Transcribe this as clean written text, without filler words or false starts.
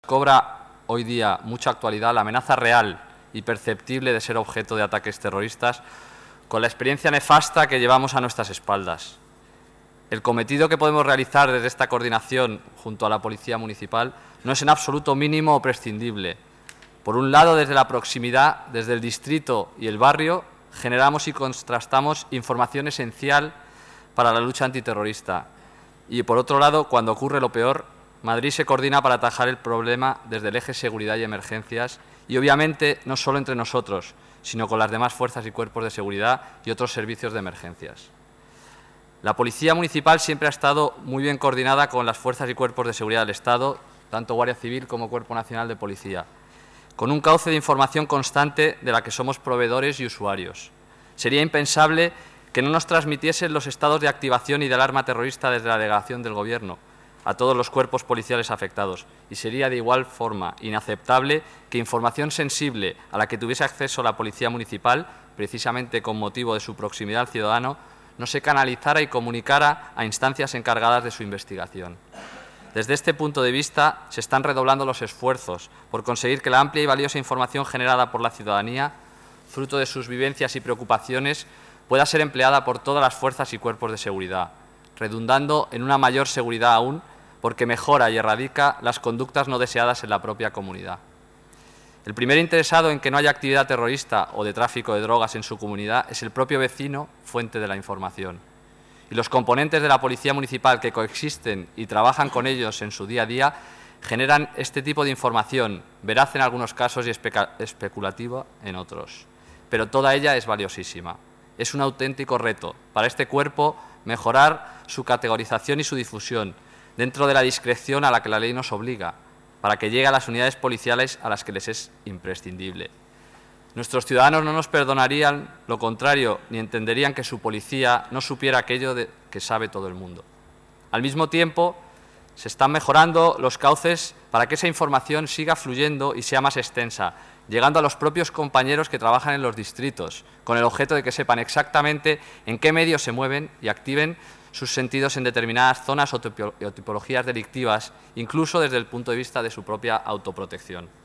Cobra hoy día mucha actualidad la amenaza real y perceptible de ser objeto de ataques terroristas con la experiencia nefasta que llevamos a nuestras espaldas. El cometido que podemos realizar desde esta coordinación junto a la Policía Municipal no es en absoluto mínimo o prescindible. Por un lado, desde la proximidad, desde el distrito y el barrio, generamos y contrastamos información esencial para la lucha antiterrorista. Y por otro lado, cuando ocurre lo peor, Madrid se coordina para atajar el problema desde el eje seguridad y emergencias y, obviamente, no solo entre nosotros, sino con las demás fuerzas y cuerpos de seguridad y otros servicios de emergencias. La Policía Municipal siempre ha estado muy bien coordinada con las fuerzas y cuerpos de seguridad del Estado, tanto Guardia Civil como Cuerpo Nacional de Policía, con un cauce de información constante de la que somos proveedores y usuarios. Sería impensable que no nos transmitiesen los estados de activación y de alarma terrorista desde la delegación del Gobierno a todos los cuerpos policiales afectados, y sería de igual forma inaceptable que información sensible a la que tuviese acceso la Policía Municipal, precisamente con motivo de su proximidad al ciudadano, no se canalizara y comunicara a instancias encargadas de su investigación. Desde este punto de vista, se están redoblando los esfuerzos por conseguir que la amplia y valiosa información generada por la ciudadanía, fruto de sus vivencias y preocupaciones, pueda ser empleada por todas las fuerzas y cuerpos de seguridad, redundando en una mayor seguridad aún, porque mejora y erradica las conductas no deseadas en la propia comunidad. El primer interesado en que no haya actividad terrorista o de tráfico de drogas en su comunidad es el propio vecino, fuente de la información. Y los componentes de la Policía Municipal que coexisten y trabajan con ellos en su día a día generan este tipo de información, veraz en algunos casos y especulativa en otros. Pero toda ella es valiosísima. Es un auténtico reto para este cuerpo mejorar su categorización y su difusión dentro de la discreción a la que la ley nos obliga, para que llegue a las unidades policiales a las que les es imprescindible. Nuestros ciudadanos no nos perdonarían lo contrario ni entenderían que su policía no supiera aquello que sabe todo el mundo. Al mismo tiempo, se están mejorando los cauces para que esa información siga fluyendo y sea más extensa, llegando a los propios compañeros que trabajan en los distritos, con el objeto de que sepan exactamente en qué medios se mueven y activen sus sentidos en determinadas zonas o tipologías delictivas, incluso desde el punto de vista de su propia autoprotección.